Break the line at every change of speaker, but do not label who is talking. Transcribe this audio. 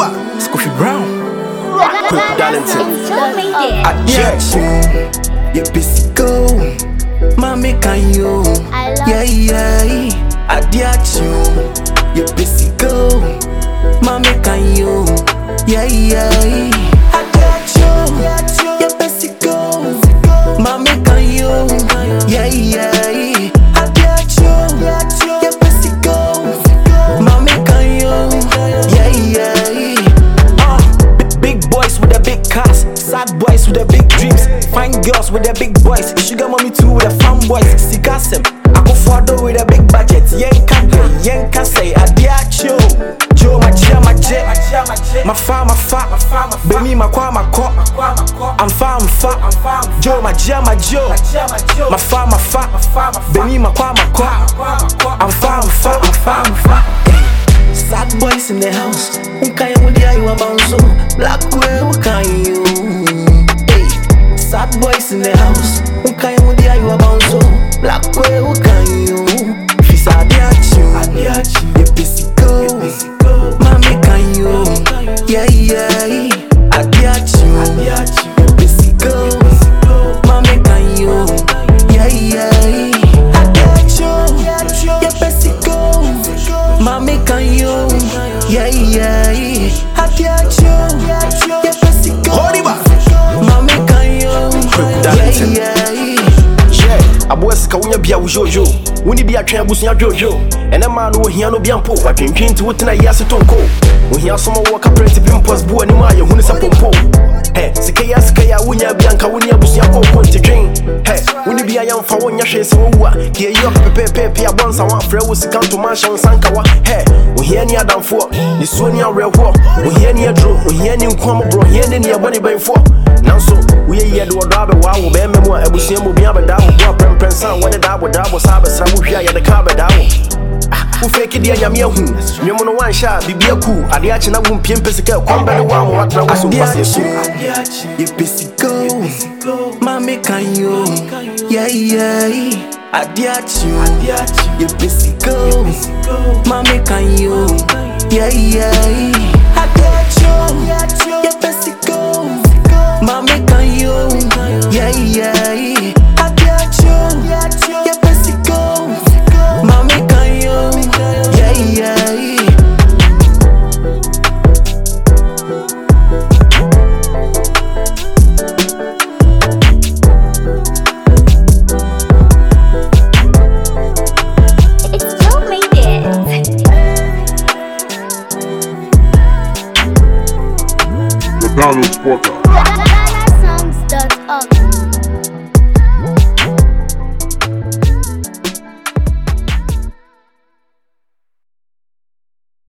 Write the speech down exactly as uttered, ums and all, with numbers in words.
Scoffy Brown.
Darlington.
I get you. You busy go. Mommy, can you? Yeah, yeah. I get you. You busy go. Mommy, can you? Yeah, yeah. I get you. You busy go. Mommy, can you? Yeah, yeah. I get you. You busy go. Mommy, can you? Yeah, yeah. Uh, big boys with the big cars, sad boys with the big dreams, fine girls with the big boys, sugar mommy too with the fun boys. Sikasem, I go for with a big budget. Yenka, yenka say I dear Joe, Joe my chia my jet, my fa my fa, baby my kwa my co, I'm fa I'm fa, Joe my chia my Joe, my fa my fa, baby my kwa my co, I'm fa I'm fa I'm fa I'm fa. Sad boys in the house, who can you do you about so? Black way, who can you? Hey, sad boys in the house, who can you do you about so? Black way, who can you? Fisa adiachu, adiachu, you busy go, mommy can you? Yeah yeah, adiachu, adiachu, you busy go, mommy can you? Yeah yeah, adiachu, you busy go, mommy can you? Yeah yeah, adiachu, you busy go, mommy can you? Yeah yeah.
Aboas ka wonya bia wo jojo woni bia twen abusunya jojo ene ma no ohia no bia mpo watwentwen nti wotena yase tonko ohia somo wo ka print pimpos bu ani ma ye hunu sa pompo he sikaya sikaya wonya bia nka woni abusunya pompo ntwetwen he woni bia yamfa wonya hwe se wo a ke yi ok pepe pe abonsa wa frɛ wo sikanto mansion sankawa he ohia ni adamfo ni so ni awerɛho ohia ni adro ohia ni nkwam bro ohia ni ne abone banfo nanso wo ye ye de wo do abewa wo be memu a abusunya mo bia beda wo bo prensa wone da wo da wo sabe sra wo hwia ye de ka beda wo wo fake dia nyame ahu nwemo no wan sha bibia ku ade a chena wo mpiem pesika kwamba de wa mo watra wo so kwase su
you busy go mommy can you yeah yeah adiachu you busy go mommy can you yeah yeah adiachu you busy go mommy can you yeah yeah adiachu you busy go mommy can you yeah yeah.
Donald Porter.
Songs dot org